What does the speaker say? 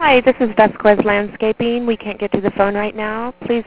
Hi, this is Vasquez Landscaping. We can't get to the phone right now. Please